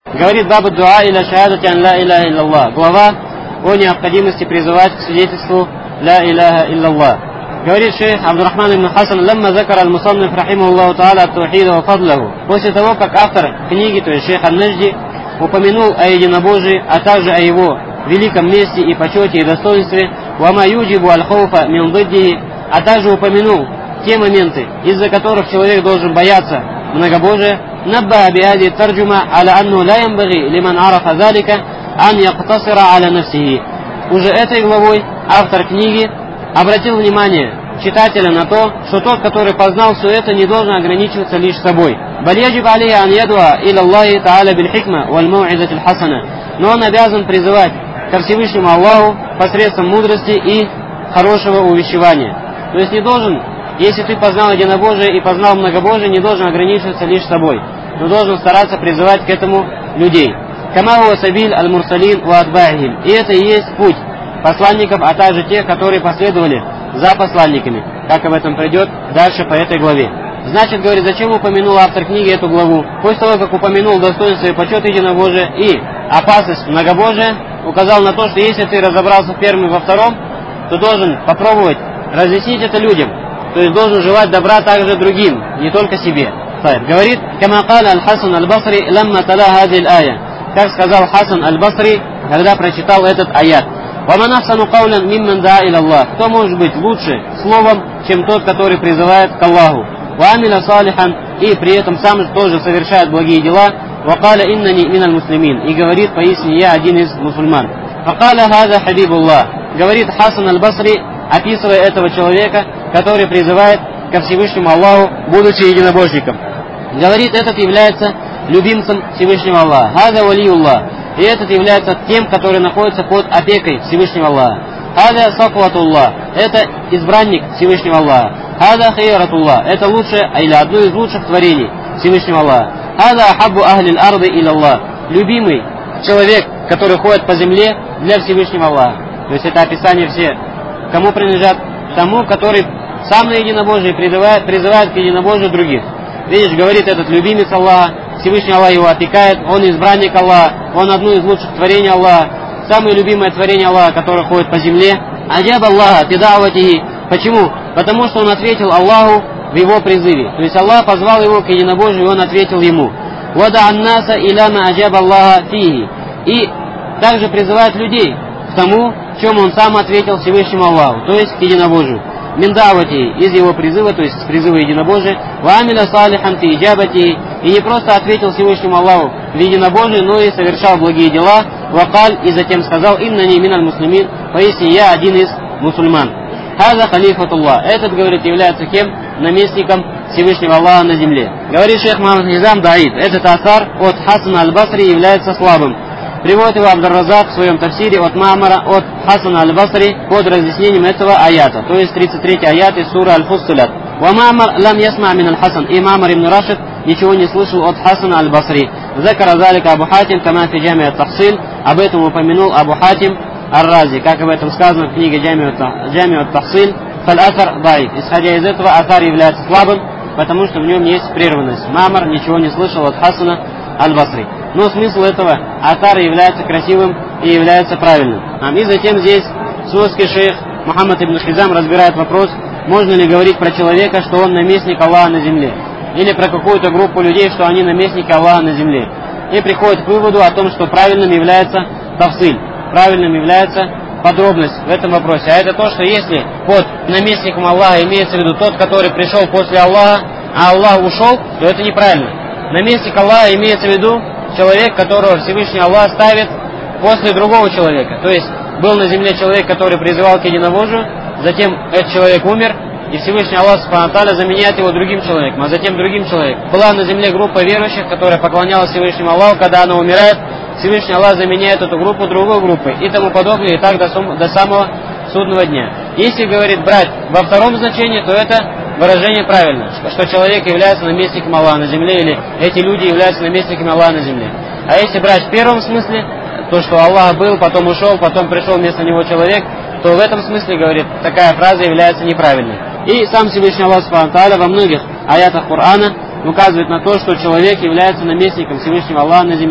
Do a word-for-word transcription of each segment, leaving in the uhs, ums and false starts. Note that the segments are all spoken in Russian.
Говорит бабу дуа иля шахадати ан ла иляха илляллах. Глава о необходимости призывать к свидетельству ла иляха илляллах. Говорит шейх Абдурахман ибн Хасан: «Ламма закара аль-мусанниф рахимахуллаху та'аля ат-таухида ва фадлаху». После того, как автор книги, то есть шейх Ан-Наджди, упомянул о единобожии, а также о его великом месте и почете и достоинстве, ва ма юджибу аль-хауфа мин диддихи, а также упомянул те моменты, из-за которых человек должен бояться многобожия, набба биади тарджума аля анну ла янбагhi лиман арафа залика ан яктасира аля нафсихи. Уже этой главой автор книги обратил внимание читателя на то, что тот, который познал все это, не должен ограничиваться лишь собой. Баль яджиб алейхи ан ядуа иля Аллахи та'аля биль хикма валь мау'изати аль хасана. Но он обязан призывать ко Всевышнему Аллаху посредством мудрости и хорошего увещевания. То есть не должен, если ты познал единобожие и познал многобожие, не должен ограничиваться лишь собой, но должен стараться призывать к этому людей. Кама хуа сабиль аль-мурсалин ва атба'ихим. И это и есть путь посланников, а также тех, которые последовали за посланниками, как об этом придет дальше по этой главе. Значит, говорит, зачем упомянул автор книги эту главу? После того, как упомянул достоинство и почет единобожия и опасность многобожия, указал на то, что если ты разобрался в первом и во втором, то должен попробовать разъяснить это людям. То есть должен желать добра также другим, не только себе. Говорит, кама каля аль-Хасан аль-Басри ламма тала хази аль-ая. Как сказал Хасан аль-Басри, когда прочитал этот аят. وَمَنْ أَحْسَنُ قَوْلًا مِمَّنْ دَعَا إِلَى اللَّهِ. Кто может быть лучше словом, чем тот, который призывает к Аллаху? وَعَمِلَ صَالِحًا. И при этом сам тоже совершает благие дела. وَقَالَ إِنَّنِي مِنَ الْمُسْلِمِينَ. И говорит, поистине я один из мусульман. فَقَالَ هَذَا حَبِيبُ اللَّهِ. Говорит Хасан аль-Басри, описывая этого человека, который призывает ко Всевышнему Аллаху, будучи единобожником. Говорит, этот является любимцем Всевышнего Аллаха. «Хаза валиуллах». И этот является тем, который находится под опекой Всевышнего Аллаха. «Хаза сафватуллах». Это избранник Всевышнего Аллаха. «Хаза хейратуллах». Это лучшее или одно из лучших творений Всевышнего Аллаха. «Хаза ахаббу ахлил арды илаллах». Любимый человек, который ходит по земле для Всевышнего Аллаха. То есть это описание все. Кому принадлежат? Тому, который сам на единобожие призывает, призывает к единобожию других. Видишь, говорит этот любимец Аллаха, Всевышний Аллах его опекает, он избранник Аллаха, он одно из лучших творений Аллаха, самое любимое творение Аллаха, которое ходит по земле. Аджаб Аллаха тидаватихи. Почему? Потому что он ответил Аллаху в его призыве. То есть Аллах позвал его к единобожию, и он ответил ему. Вада аннаса иляма аджаб Аллаха фихи. И также призывает людей к тому, в чем он сам ответил Всевышнему Аллаху, то есть к единобожию. Миндавати, из его призыва, то есть с призыва единобожия, вамиля салихан фи иджабати, и не просто ответил Всевышнему Аллаху в единобожии, но и совершал благие дела, вакаль, и затем сказал, иннани миналь муслимин, поистине я один из мусульман. Хаза халифатуллах. Этот, говорит, является кем? Наместником Всевышнего Аллаха на земле. Говорит шейх Мухаммад Низам Даид, этот асар от Хасана аль-Басри является слабым. Приводит его Абдар-Разак в своем тафсире от Маамара, от Хасана аль-Басри под разъяснением этого аята, то есть тридцать третий аят из суры Аль-Фуссилят. Ва Маамар лам ясма мин аль-Хасан. И Маамар ибн Рашид ничего не слышал от Хасана аль-Басри. Закара залика Абу Хатим, кама фи джами ат-Тахсил. Об этом упомянул Абу Хатим ар-Рази, как об этом сказано в книге Джами ат-Тахсил. Фаль-Асар дай. Исходя из этого, асар является слабым, потому что в нем есть прерванность. Маамар ничего не слышал от Хасана аль-Басри. Но смысл этого асара является красивым и является правильным. И затем здесь суннитский шейх Мухаммад ибн Хизам разбирает вопрос, можно ли говорить про человека, что он наместник Аллаха на земле, или про какую-то группу людей, что они наместники Аллаха на земле. И приходит к выводу о том, что правильным является тафсиль, правильным является подробность в этом вопросе. А это то, что если под наместником Аллаха имеется в виду тот, который пришел после Аллаха, а Аллах ушел, то это неправильно. Наместник Аллаха имеется в виду человек, которого Всевышний Аллах ставит после другого человека. То есть был на земле человек, который призывал к единобожию, затем этот человек умер, и Всевышний Аллах Субхану ва Тааля заменяет его другим человеком, а затем другим человеком. Была на земле группа верующих, которая поклонялась Всевышнему Аллаху, когда она умирает, Всевышний Аллах заменяет эту группу другой группой и тому подобное, и так до, сум, до самого судного дня. Если, говорит, брать во втором значении, то это выражение правильно, что, что человек является наместником Аллаха на земле, или эти люди являются наместниками Аллаха на земле. А если брать в первом смысле, то, что Аллах был, потом ушел, потом пришел вместо него человек, то в этом смысле, говорит, такая фраза является неправильной. И сам Всевышний Аллах Субхану ва Тааля во многих аятах Корана указывает на то, что человек является наместником Всевышнего Аллаха на земле.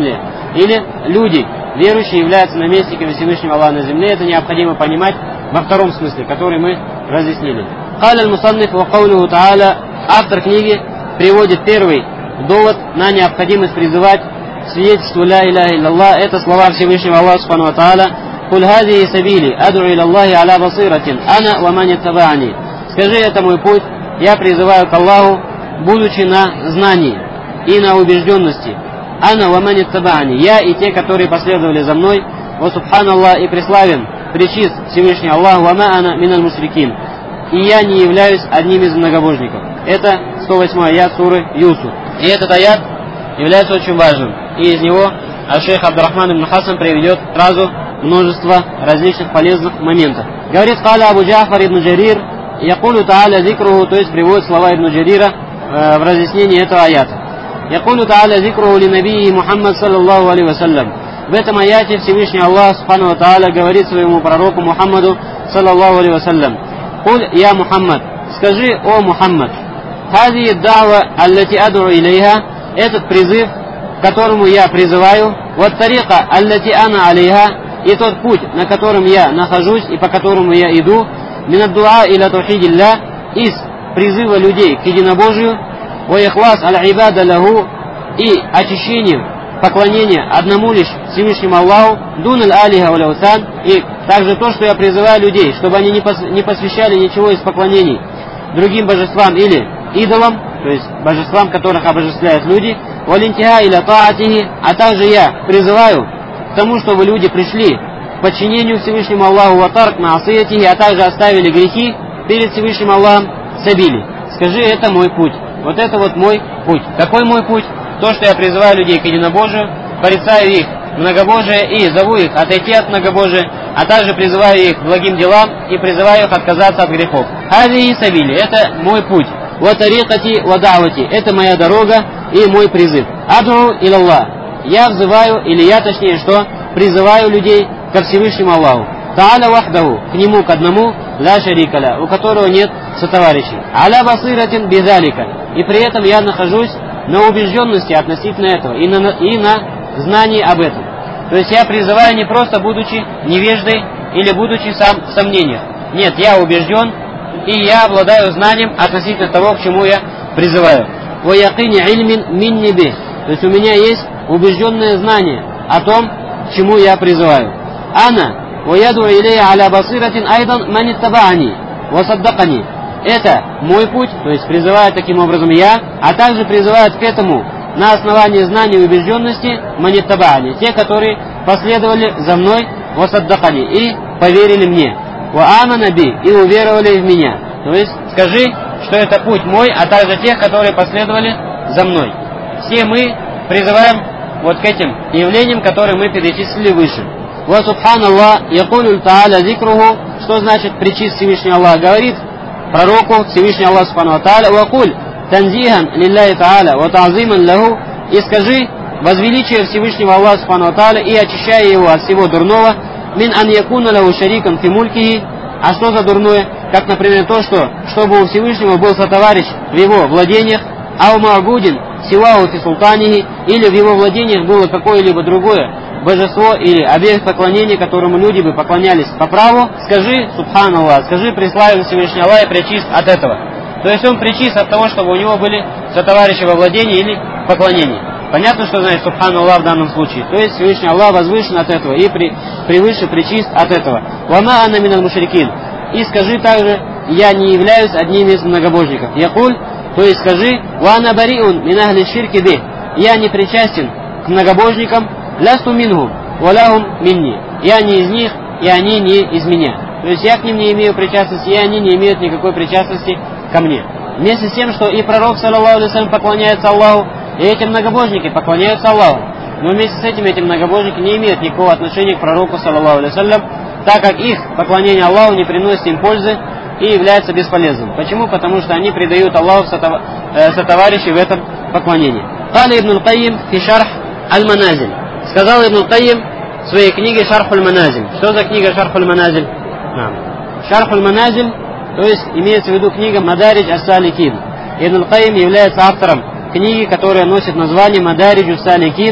или люди, верующие, являются наместниками Всевышнего Аллаха на земле. Это необходимо понимать во втором смысле, который мы разъяснили. Каля аль-мусанниф ва каулюху та'аля. Автор книги приводит первый довод на необходимость призывать к свидетельству ля иляха илляллах. Это слова Всевышнего Аллаха субхану ва та'аля. Куль хазихи сабили аду иля Аллахи аля басиратин ана ва ман иттаба'ани. Скажи, это мой путь, я призываю к Аллаху, будучи на знании и на убежденности. Ана ва ман иттаба'ани. Я и те, которые последовали за мной. Ва субханаллах, и преславен, пречист Всевышний Аллах, ва ма ана миналь мушрикин. И я не являюсь одним из многобожников. Это сто восьмой аят суры Юсуф. И этот аят является очень важным. И из него аш-шейх Абдурахман ибн Хасан приведет сразу множество различных полезных моментов. Говорит, каля Абу Джафар ибн Джарир, якулю та'аля зикруху, то есть приводит слова ибн Джарира э, в разъяснении этого аята. Якулю та'аля зикруху ли набии Мухаммад саллаллаху алейхи вассалям. В этом аяте Всевышний Аллах субхану ва та'аля говорит своему пророку Мухаммаду саллаллаху алейхи вассалям. Куль я Мухаммад, скажи, о Мухаммад, хази да'ва аллати аду илейха, этот призыв, к которому я призываю, вот тарика аллати ана алейха, и тот путь, на котором я нахожусь и по которому я иду, минад дуа иля тухидилля, из призыва людей к единобожию, ва ихлас аль-ибада лаху, и очищению, поклонение одному лишь Всевышнему Аллаху, дун аль-алиха валяусан, и также то, что я призываю людей, чтобы они не, пос, не посвящали ничего из поклонений другим божествам или идолам, то есть божествам, которых обожествляют люди, валинтиха иля таатихи, а также я призываю к тому, чтобы люди пришли к подчинению Всевышнему Аллаху ватарк маасиятихи, а также оставили грехи перед Всевышним Аллахом сабили. Скажи, это мой путь. Вот это вот мой путь. Какой мой путь? То, что я призываю людей к единобожию, порицаю их многобожие и зову их отойти от многобожия, а также призываю их к благим делам и призываю их отказаться от грехов. Хази и сабили, это мой путь. Ва тарикати ва да'вати, это моя дорога и мой призыв. Аду илаллах, я взываю, или я точнее что, призываю людей ко Всевышнему Аллаху. Та'аля вахдаху, к нему, к одному, ла шарикаля, у которого нет сотоварищей. Аля басиратин бидалика, и при этом я нахожусь на убежденности относительно этого и на, и на знании об этом. То есть я призываю не просто будучи невеждой или будучи сам в сомнениях. Нет, я убежден и я обладаю знанием относительно того, к чему я призываю. Ва якини ильмин минни би, то есть у меня есть убежденное знание о том, к чему я призываю. Ана ва яду илейя аля басиратин айдан ман иттаба'ани ва саддакани. Это мой путь, то есть призываю таким образом я, а также призывают к этому на основании знаний и убежденности маниттаба'ани, те, которые последовали за мной, ва саддакани, и поверили мне, ва амана би, и уверовали в меня. То есть скажи, что это путь мой, а также тех, которые последовали за мной. Все мы призываем вот к этим явлениям, которые мы перечислили выше. Ва субханаллах, якулю та'аля зикруху, что значит причист Всевышний Аллах, говорит пророку Всевышний Аллах субхану ва та'аля, ва куль танзихан лилляхи та'аля ва та'зиман лаху, и скажи возвеличие Всевышнего Аллаха субхану ва та'аля и очищая его от всего дурного, мин ан якуна лаху шарикан фи мулькихи, а что за дурное? Как, например, то, что чтобы у Всевышнего был сотоварищ в его владениях, ау ма'будин сиваху фи султанихи, или в его владениях было какое-либо другое божество или объект поклонения, которому люди бы поклонялись по праву. Скажи субханаллах, скажи преславен Всевышний Аллах и пречист от этого. То есть он причист от того, чтобы у него были сотоварищи во владении или поклонении. Понятно, что значит субханаллах в данном случае. То есть Всевышний Аллах возвышен от этого и при, превыше причист от этого. Вама анна миналь мушрикин. И скажи также, я не являюсь одним из многобожников. Якуль, то есть скажи, ва ана бариун мин ахли ширки би. Я не причастен к многобожникам, лясту минхум, валахум минни. Я не из них, и они не из меня. То есть я к ним не имею причастности, и они не имеют никакой причастности ко мне. Вместе с тем, что и пророк, саллаллаху алейхи вассалям, поклоняется Аллаху, и эти многобожники поклоняются Аллаху. Но вместе с этим эти многобожники не имеют никакого отношения к пророку, саллаллаху алейхи вассалям, так как их поклонение Аллаху не приносит им пользы и является бесполезным. Почему? Потому что они предают Аллаху сотов... э, сотоварищей в этом поклонении. Каля ибн аль-Кайим фи шарх аль-Маназиль. Сказал ибн аль-Кайим в своей книге Шарх аль-Маназиль. Что за книга Шарх аль-Маназиль? Шарх аль-Маназиль, то есть имеется в виду книга Мадаридж ас-Саликин. Ибн аль-Кайим является автором книги, которая носит название Мадаридж ас-Саликин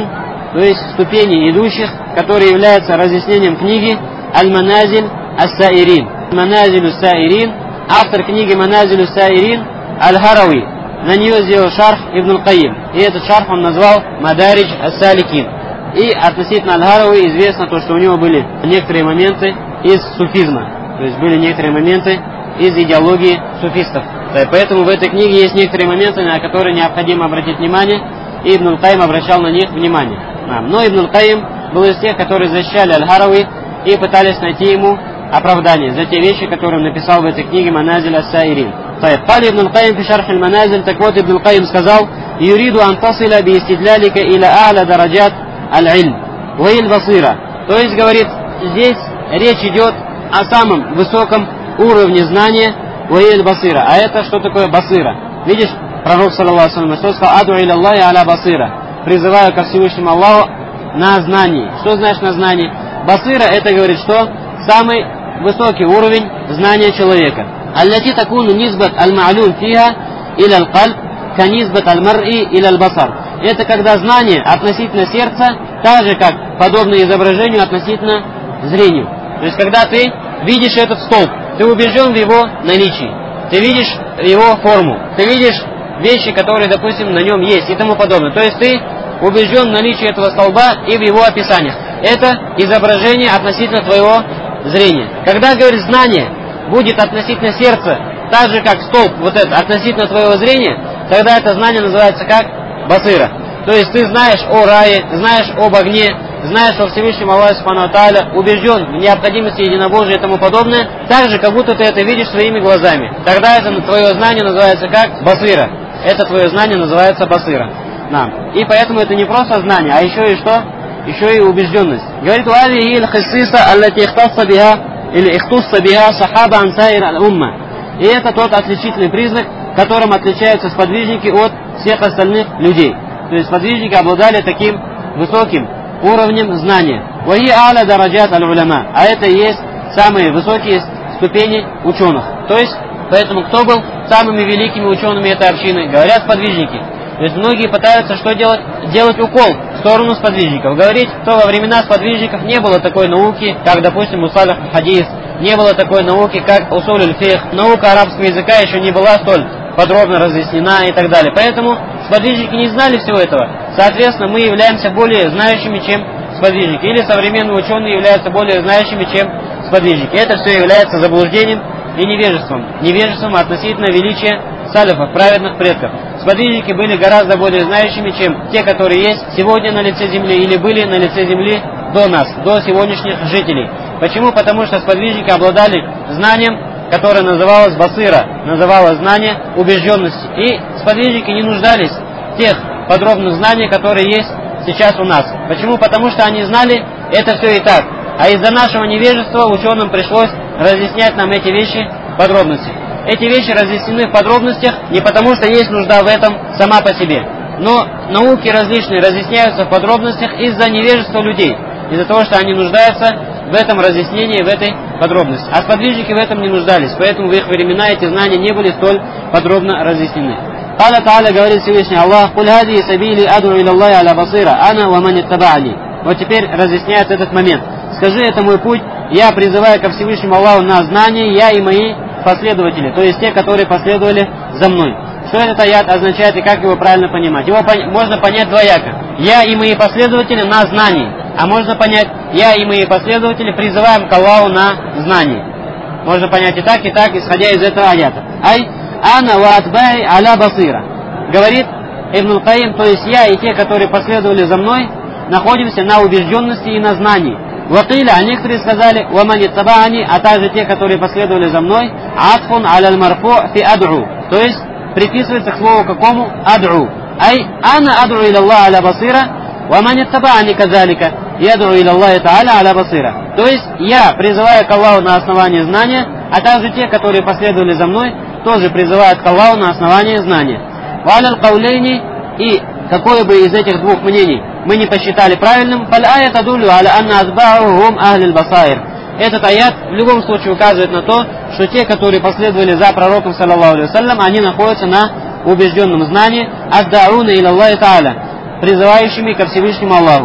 то есть ступени идущих, которые являются разъяснением книги Аль-Маназиль Ас-Саирин. Маназиль Ас-Саирин, автор книги Маназиль Ас-Саирин Аль-Харави. На нее сделал шарх Ибн Аль-Кайим. И этот шарх он назвал Мадаридж Ас-Саликин. И относительно Аль-Харави известно то, что у него были некоторые моменты из суфизма. То есть были некоторые моменты из идеологии суфистов. Поэтому в этой книге есть некоторые моменты, на которые необходимо обратить внимание. И Ибн Аль-Кайим обращал на них внимание. Но Ибн Аль-Кайим был из тех, которые защищали Аль-Харави и пытались найти ему оправдание за те вещи, которые он написал в этой книге Маназиль Ас-Саирин. قال ابن القيم في شرح المنازل, так вот Ибн Аль-Кайим сказал: يريد أن تصل باستدلالك إلى أعلى درجات العلم وهي البصيرة. То есть, говорит, здесь речь идет о самом высоком уровне знания وهي البصيرة. А это что такое басира? Видишь, пророк саллаллаху алейхи ва саллям что сказал: «Аду иля Аллахи аля басира». Призываю ко Всевышнему Аллаху на знании. Что значит на знании? Басира это говорит, что самый высокий уровень знания человека. التي تكون نسبة المعلوم فيها إلى القلب كنسبة المرء إلى البصر. Это когда знание относительно сердца так же, как подобно изображению относительно зрению. То есть, когда ты видишь этот столб, ты убежден в его наличии, ты видишь его форму, ты видишь вещи, которые, допустим, на нем есть и тому подобное. То есть, ты убежден в наличии этого столба и в его описаниях. Это изображение относительно твоего зрения. Когда, говорит, знание будет относительно сердца, так же, как столб, вот это, относительно твоего зрения, тогда это знание называется как басира. То есть ты знаешь о рае, знаешь об огне, знаешь о Всевышнем Аллахе Субхану ва Тааля, убежден в необходимости единобожия и тому подобное, так же, как будто ты это видишь своими глазами. Тогда это твое знание называется как басира. Это твое знание называется басира. Да. И поэтому это не просто знание, а еще и что? Еще и убежденность. Говорит: «Валихи аль-хиссиса аллати ихтасса биха или ихтусса биха сахаба ан сайр аль-умма». И это тот отличительный признак, которым отличаются сподвижники от всех остальных людей. То есть сподвижники обладали таким высоким уровнем знания. «Вахи а'ля дараджат аль-уляма». А это и есть самые высокие ступени ученых. То есть, поэтому кто был самыми великими учеными этой общины? Говорят сподвижники. То есть многие пытаются что делать? Делать укол в сторону сподвижников. Говорить, что во времена сподвижников не было такой науки, как, допустим, мусалих хадис, не было такой науки, как усуль аль-фих. Наука арабского языка еще не была столь подробно разъяснена и так далее. Поэтому сподвижники не знали всего этого. Соответственно, мы являемся более знающими, чем сподвижники. Или современные ученые являются более знающими, чем сподвижники. Это все является заблуждением и невежеством. Невежеством относительно величия салифов, праведных предков. Сподвижники были гораздо более знающими, чем те, которые есть сегодня на лице земли или были на лице земли до нас, до сегодняшних жителей. Почему? Потому что сподвижники обладали знанием, которое называлось басира, называлось знание убежденности. И сподвижники не нуждались в тех подробных знаниях, которые есть сейчас у нас. Почему? Потому что они знали это все и так. А из-за нашего невежества ученым пришлось разъяснять нам эти вещи в подробностях. Эти вещи разъяснены в подробностях не потому, что есть нужда в этом сама по себе. Но науки различные разъясняются в подробностях из-за невежества людей. Из-за того, что они нуждаются в этом разъяснении, в этой подробности. А сподвижники в этом не нуждались. Поэтому в их времена эти знания не были столь подробно разъяснены. Аллах Та'аля говорит Всевышний Аллах: «Куль хади сабили аду иля Аллахи аля басира, ана ва ман иттаба'ани». Вот теперь разъясняется этот момент. Скажи, это мой путь, я призываю ко Всевышнему Аллаху на знание, я и мои последователи, то есть те, которые последовали за мной. Что этот аят означает и как его правильно понимать? Его пон- можно понять двояко. Я и мои последователи на знании. А можно понять, я и мои последователи призываем к Аллаху на знании. Можно понять и так, и так, исходя из этого аята. Ай, ана ва атбай аля басира. Говорит Ибн Аль-Кайим, то есть я и те, которые последовали за мной, находимся на убежденности и на знании. Вакиля, а некоторые сказали, вамани табаани, а также те, которые последовали за мной, атфун аля марфу фи адру. То есть приписывается к слову какому? Адру. Ай, ана адру иля Аллах аля басира, вамани табаани казалика, ядру иля Аллахи та'аля аля басира. То есть я призываю к Аллаху на основании знания, а также те, которые последовали за мной, тоже призывают к Аллаху на основании знания. Валя аль-каулейни, и какое бы из этих двух мнений мы не посчитали правильным, фаль-аят адулю аля анна азба'ухум ахли аль-басаир. Этот аят в любом случае указывает на то, что те, которые последовали за пророком, саллаллаху алейхи ва саллям, они находятся на убежденном знании, аддауна иля Аллахи та'аля, призывающими ко Всевышнему Аллаху.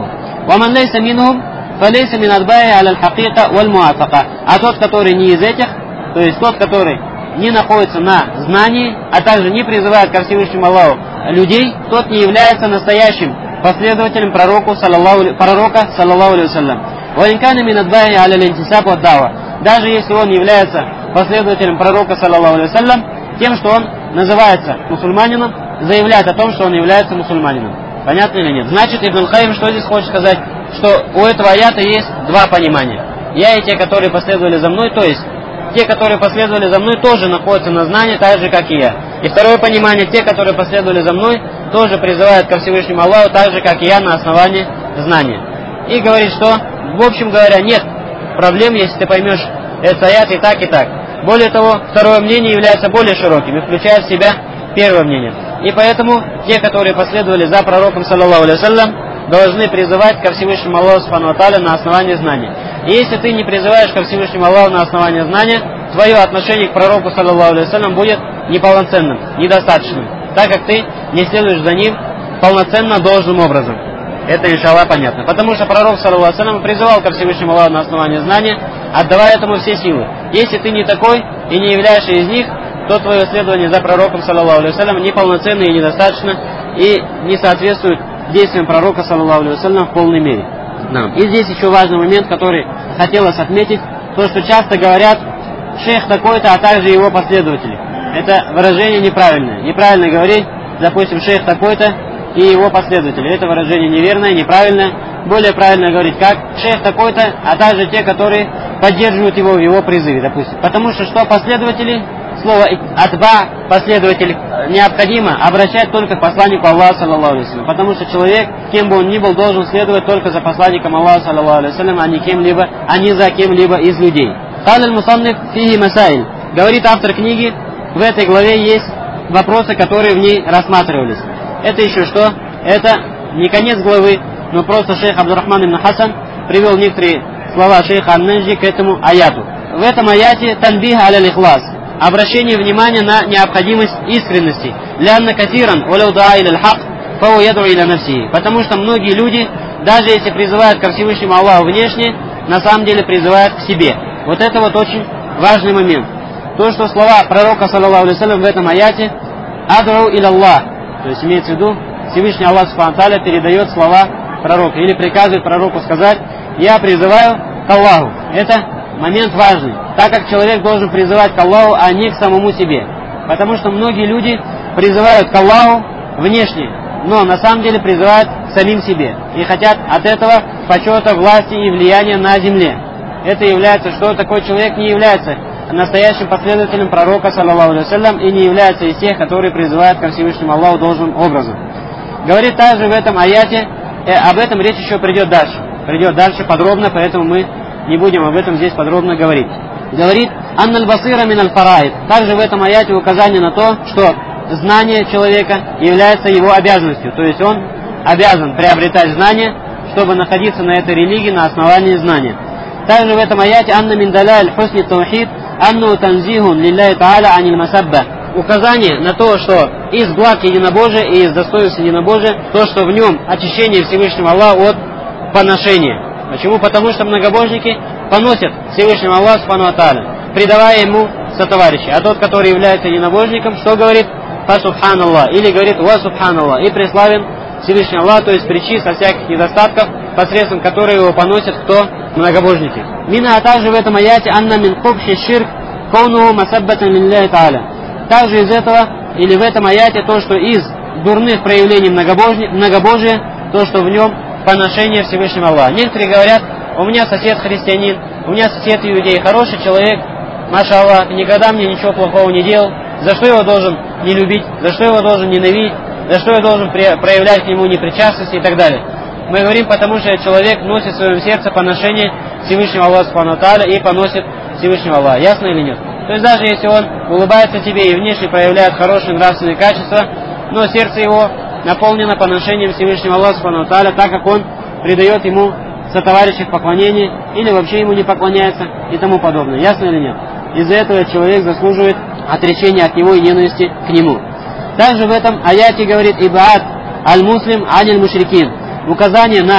وَمَنْ لَيْسَ مِنْهُمْ فَلَيْسَ مِنْ أَتْبَاعِهِ عَلَى الْحَقِيقَةِ وَالْمُوَافَقَةِ. А тот, который не из этих, то есть тот, который не находится на знании, а также не призывает ко Всевышнему Аллаху людей, тот не является настоящим последователем пророку, саллаллаху, пророка, саллаллаху алейхи вассалям. وَإِنْ كَانَ مِنْ أَتْبَاعِهِ عَلَى الْإِنْتِسَابِ وَالدَّعْوَةِ. Даже если он является последователем пророка, саллаллаху алейхи вассалям, тем, что он называется мусульманином, заявляет о том, что он является мусульманином. Понятно или нет? Значит, Ибн аль-Кайим что здесь хочет сказать? Что у этого аята есть два понимания. Я и те, которые последовали за мной, то есть те, которые последовали за мной, тоже находятся на знании, так же, как и я. И второе понимание, те, которые последовали за мной, тоже призывают ко Всевышнему Аллаху, так же, как и я, на основании знания. И говорит, что, в общем говоря, нет проблем, если ты поймешь этот аят и так, и так. Более того, второе мнение является более широким и включает в себя первое мнение. И поэтому те, которые последовали за пророком, саллаллаху алейхи вассалям, должны призывать ко Всевышнему Аллаху субхану ва тааля на основании знания. И если ты не призываешь ко Всевышнему Аллаху на основании знания, твое отношение к пророку, саллаллаху алейхи вассалям, будет неполноценным, недостаточным, так как ты не следуешь за ним полноценно должным образом. Это, иншаллах, понятно. Потому что пророк, саллаллаху алейхи вассалям, призывал ко Всевышнему Аллаху на основании знания, отдавая этому все силы. Если ты не такой и не являешься из них, то твое следование за пророком, саллаллаху алейхи вассалям, неполноценно и недостаточно, и не соответствует действиям пророка, саллаллаху алейхи вассалям, в полной мере. Да. И здесь еще важный момент, который хотелось отметить, то, что часто говорят шейх такой-то, а также его последователи. Это выражение неправильное. Неправильно говорить, допустим, шейх такой-то и его последователи. Это выражение неверное, неправильное. Более правильно говорить как шейх такой-то, а также те, которые поддерживают его в его призыве, допустим. Потому что что последователи, слово «атба», последователь, необходимо обращать только к посланнику Аллаха, саллаллаху алейхи вассалям. Потому что человек, кем бы он ни был, должен следовать только за посланником Аллаха, саллаллаху алейхи вассалям, а не кем-либо, а не за кем-либо из людей. «Каль аль-мусанниф фихи масаиль». Говорит автор книги, в этой главе есть вопросы, которые в ней рассматривались. Это еще что? Это не конец главы, но просто шейх Абдуррахман ибн Хасан привел некоторые слова шейха Ан-Наджи к этому аяту. В этом аяте танбих аля ихлас, обращение внимания на необходимость искренности. Лянна катиран уляу даа иля аль-хак, фау яду иля нафсихи. Потому что многие люди, даже если призывают ко Всевышнему Аллаху внешне, на самом деле призывают к себе. Вот это вот очень важный момент. То, что слова пророка, саллаллаху алейхи вассалям, в этом аяте «Адру иля Аллах», то есть имеется в виду, Всевышний Аллах субхану ва тааля передает слова пророка или приказывает пророку сказать «Я призываю к Аллаху». Это момент важный, так как человек должен призывать к Аллаху, а не к самому себе. Потому что многие люди призывают к Аллаху внешне, но на самом деле призывают к самим себе и хотят от этого почета, власти и влияния на земле. Это является, что такой человек не является настоящим последователем пророка, саллаллаху алейхи вассалям, и не является из тех, которые призывают ко Всевышнему Аллаху должным образом. Говорит также в этом аяте, э, об этом речь еще придет дальше. Придет дальше подробно, поэтому мы не будем об этом здесь подробно говорить. Говорит, анналь басира миналь фараид. Также в этом аяте указание на то, что знание человека является его обязанностью. То есть он обязан приобретать знания, чтобы находиться на этой религии на основании знания. Также в этом аяте анна мин далаиль хусни таухид анну танзихун лилляхи тааля аниль масабба. Указание на то, что из благ единобожия и из достоинств единобожия, то, что в нем очищение Всевышнего Аллаха от поношения. Почему? Потому что многобожники поносят Всевышнего Аллаха субхану ва тааля, предавая ему сотоварищей. А тот, который является единобожником, что говорит? Фа субханаллах. Или говорит ва субханаллах. И преславен Всевышний Аллах, то есть причист от всяких недостатков, посредством которых его поносят кто? Многобожники. Мина, а также в этом аяте анна мин кубхи ширк каунуху масаббатан лилляхи тааля. Также из этого, или в этом аяте, то, что из дурных проявлений многобожия, то, что в нем поношение Всевышнего Аллаха. Некоторые говорят, у меня сосед христианин, у меня сосед иудей, хороший человек, маша Аллах, никогда мне ничего плохого не делал, за что его должен не любить, за что его должен ненавидеть, за что я должен проявлять к нему непричастность и так далее. Мы говорим, потому что человек носит в своем сердце поношение Всевышнего Аллаха субхану ва тааля и поносит Всевышнего Аллаха. Ясно или нет? То есть даже если он улыбается тебе и внешне проявляет хорошие нравственные качества, но сердце его наполнено поношением Всевышнего Аллаха субхану ва тааля, так как он придает ему сотоварищей в поклонении или вообще ему не поклоняется и тому подобное. Ясно или нет? Из-за этого человек заслуживает отречения от него и ненависти к нему. Также в этом аяте говорит «Ибаат аль-муслим аниль мушрикин». Указание на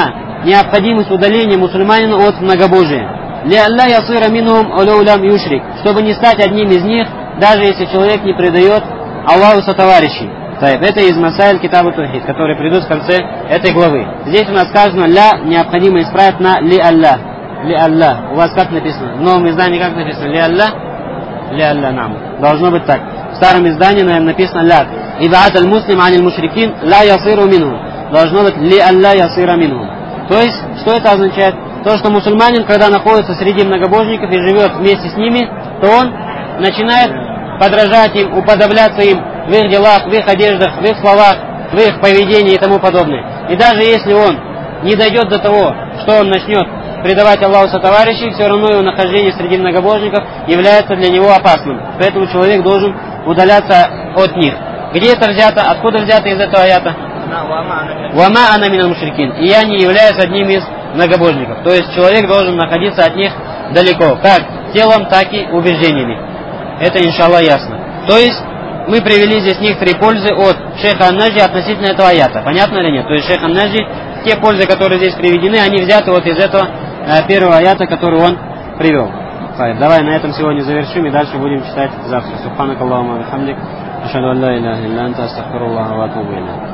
необходимость удаления мусульманина от многобожия. «Лиалля ясира минхум олоу лям юшрик», чтобы не стать одним из них, даже если человек не предает Аллаху сотоварищей. Это из масаиль китаба Тухид, которые придут в конце этой главы. Здесь у нас сказано «ля», необходимо исправить на «ли-алля». «Ли-алля». У вас как написано? В новом издании как написано? «Ли-алля»? «Ли-алля» нам. Должно быть так. В старом издании, наверное, написано «ля». «Ибаат аль-муслим аниль мушрикин ля ясиру минхум». Должно быть «ли-алля ясира минхум». То есть, что это означает? То, что мусульманин, когда находится среди многобожников и живет вместе с ними, то он начинает подражать им, уподобляться им в их делах, в их одеждах, в их словах, в их поведении и тому подобное. И даже если он не дойдет до того, что он начнет предавать Аллаху сотоварищей, все равно его нахождение среди многобожников является для него опасным. Поэтому человек должен удаляться от них. Где это взято? Откуда взято из этого аята? «Вама ана миналь мушрикин». И я не являюсь одним из многобожников. То есть человек должен находиться от них далеко, как телом, так и убеждениями. Это, иншаллах, ясно. То есть мы привели здесь некоторые пользы от шейха Ан-Наджи относительно этого аята. Понятно или нет? То есть шейх Ан-Наджи, те пользы, которые здесь приведены, они взяты вот из этого э, первого аята, который он привел. Давай на этом сегодня завершим и дальше будем читать завтра. Субханак Аллахумма ва бихамдик, ашхаду ан ла иляха илля анта, астагфируллаха ва атубу илейх.